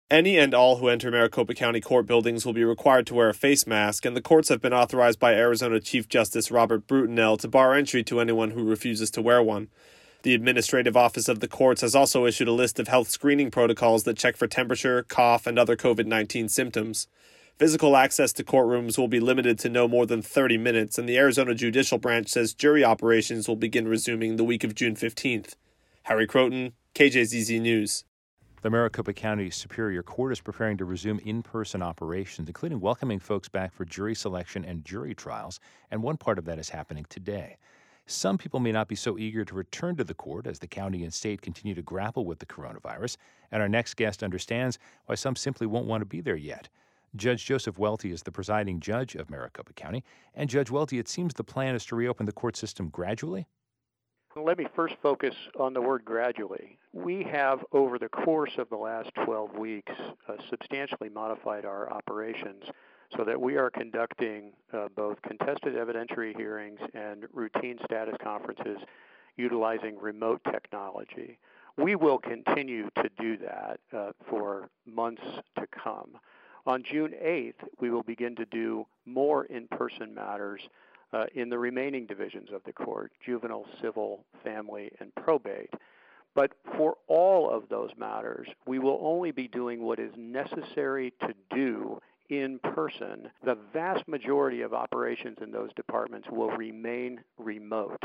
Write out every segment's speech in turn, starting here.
Any and all who enter Maricopa County court buildings will be required to wear a face mask, and the courts have been authorized by Arizona Chief Justice Robert Brutinel to bar entry to anyone who refuses to wear one. The Administrative Office of the Courts has also issued a list of health screening protocols that check for temperature, cough, and other COVID-19 symptoms. Physical access to courtrooms will be limited to no more than 30 minutes, and the Arizona Judicial Branch says jury operations will begin resuming the week of June 15th. Harry Croton, KJZZ News. The Maricopa County Superior Court is preparing to resume in-person operations, including welcoming folks back for jury selection and jury trials, and one part of that is happening today. Some people may not be so eager to return to the court as the county and state continue to grapple with the coronavirus, and our next guest understands why some simply won't want to be there yet. Judge Joseph Welty is the presiding judge of Maricopa County. And Judge Welty, it seems the plan is to reopen the court system gradually? Let me first focus on the word gradually. We have, over the course of the last 12 weeks, substantially modified our operations so that we are conducting both contested evidentiary hearings and routine status conferences utilizing remote technology. We will continue to do that for months to come. On June 8th, we will begin to do more in-person matters in the remaining divisions of the court: juvenile, civil, family, and probate. But for all of those matters, we will only be doing what is necessary to do in person. The vast majority of operations in those departments will remain remote.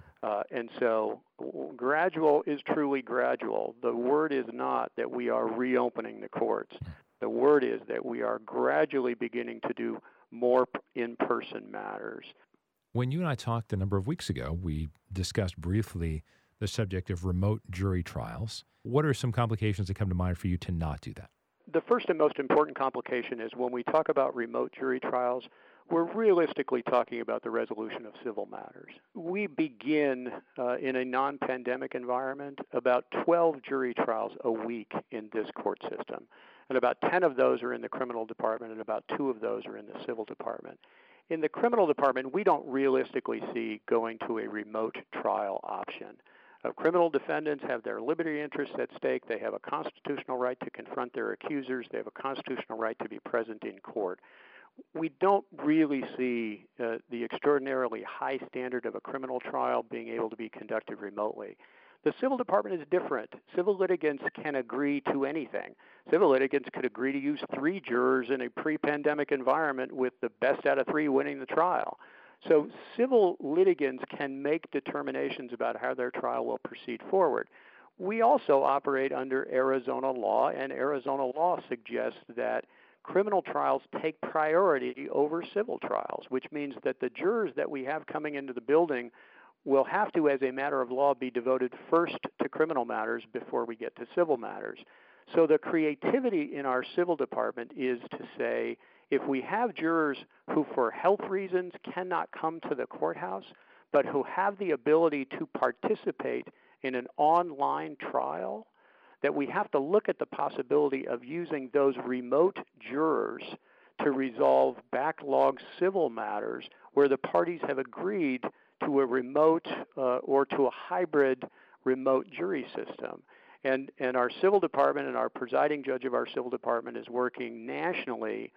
And so gradual is truly gradual. The word is not that we are reopening the courts. The word is that we are gradually beginning to do more in-person matters. When you and I talked a number of weeks ago, we discussed briefly the subject of remote jury trials. What are some complications that come to mind for you to not do that? The first and most important complication is when we talk about remote jury trials, we're realistically talking about the resolution of civil matters. We begin in a non-pandemic environment about 12 jury trials a week in this court system. And about 10 of those are in the criminal department and about 2 of those are in the civil department. In the criminal department, we don't realistically see going to a remote trial option. Criminal defendants have their liberty interests at stake. They have a constitutional right to confront their accusers. They have a constitutional right to be present in court. We don't really see the extraordinarily high standard of a criminal trial being able to be conducted remotely. The civil department is different. Civil litigants can agree to anything. Civil litigants could agree to use 3 jurors in a pre-pandemic environment with the best out of 3 winning the trial. So civil litigants can make determinations about how their trial will proceed forward. We also operate under Arizona law, and Arizona law suggests that criminal trials take priority over civil trials, which means that the jurors that we have coming into the building will have to, as a matter of law, be devoted first to criminal matters before we get to civil matters. So the creativity in our civil department is to say, if we have jurors who for health reasons cannot come to the courthouse, but who have the ability to participate in an online trial, that we have to look at the possibility of using those remote jurors to resolve backlogged civil matters where the parties have agreed to a remote or to a hybrid remote jury system. And our civil department and our presiding judge of our civil department is working nationally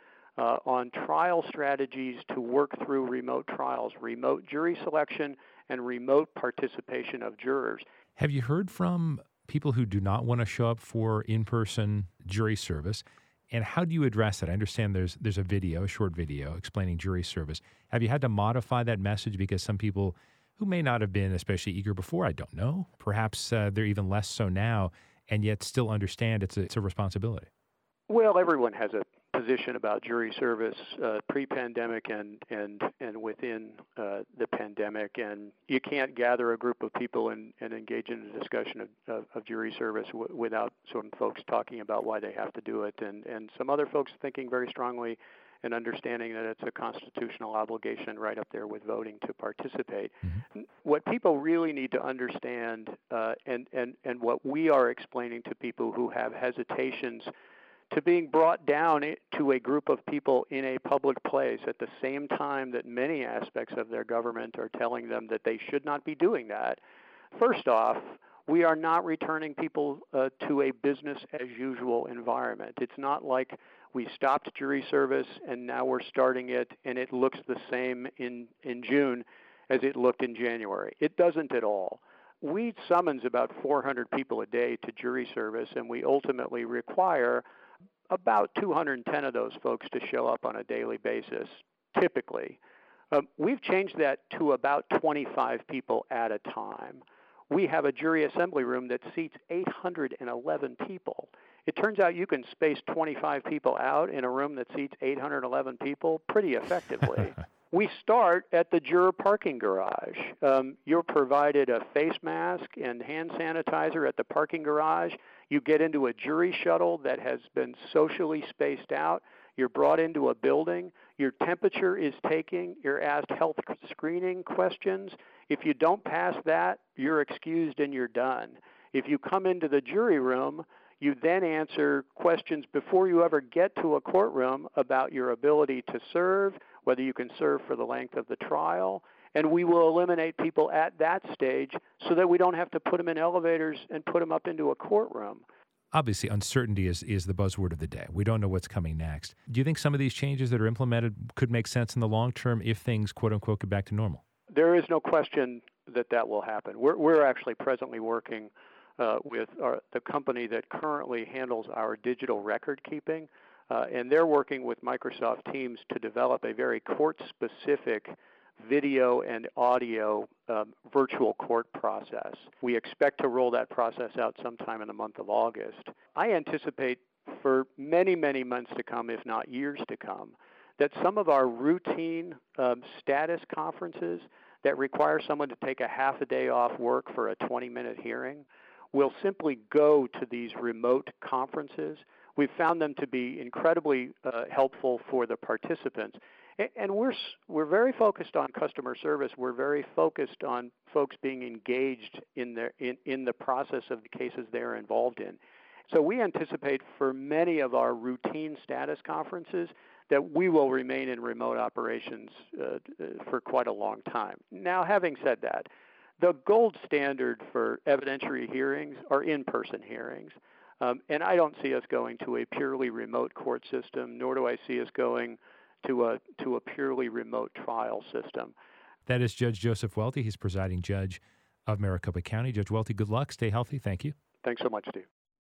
on trial strategies to work through remote trials, remote jury selection, and remote participation of jurors. Have you heard from people who do not want to show up for in-person jury service? And how do you address that? I understand there's a short video explaining jury service. Have you had to modify that message because some people who may not have been especially eager before, I don't know, perhaps they're even less so now, and yet still understand it's a responsibility? Well, everyone has a position about jury service pre-pandemic and within the pandemic, and you can't gather a group of people and engage in a discussion of jury service without some folks talking about why they have to do it, and some other folks thinking very strongly and understanding that it's a constitutional obligation right up there with voting to participate. Mm-hmm. What people really need to understand, and what we are explaining to people who have hesitations to being brought down to a group of people in a public place at the same time that many aspects of their government are telling them that they should not be doing that. First off, We are not returning people to a business as usual environment. It's not like we stopped jury service and now we're starting it and it looks the same in June as it looked in January. It doesn't at all. We summons about 400 people a day to jury service, and we ultimately require about 210 of those folks to show up on a daily basis, typically. We've changed that to about 25 people at a time. We have a jury assembly room that seats 811 people. It turns out you can space 25 people out in a room that seats 811 people pretty effectively. We start at the juror parking garage. You're provided a face mask and hand sanitizer at the parking garage. You get into a jury shuttle that has been socially spaced out. You're brought into a building. Your temperature is taken. You're asked health screening questions. If you don't pass that, you're excused and you're done. If you come into the jury room, you then answer questions before you ever get to a courtroom about your ability to serve, whether you can serve for the length of the trial, and we will eliminate people at that stage so that we don't have to put them in elevators and put them up into a courtroom. Obviously, uncertainty is the buzzword of the day. We don't know what's coming next. Do you think some of these changes that are implemented could make sense in the long term if things, quote unquote, get back to normal? There is no question that will happen. We're actually presently working with the company that currently handles our digital record keeping, and they're working with Microsoft Teams to develop a very court-specific video and audio virtual court process. We expect to roll that process out sometime in the month of August. I anticipate for many, many months to come, if not years to come, that some of our routine status conferences that require someone to take a half a day off work for a 20-minute hearing will simply go to these remote conferences. We've found them to be incredibly helpful for the participants. And we're very focused on customer service. We're very focused on folks being engaged in the process of the cases they're involved in. So we anticipate for many of our routine status conferences that we will remain in remote operations for quite a long time. Now, having said that, the gold standard for evidentiary hearings are in-person hearings. And I don't see us going to a purely remote court system, nor do I see us going to a purely remote trial system. That is Judge Joseph Welty. He's presiding judge of Maricopa County. Judge Welty, good luck. Stay healthy. Thank you. Thanks so much, Steve.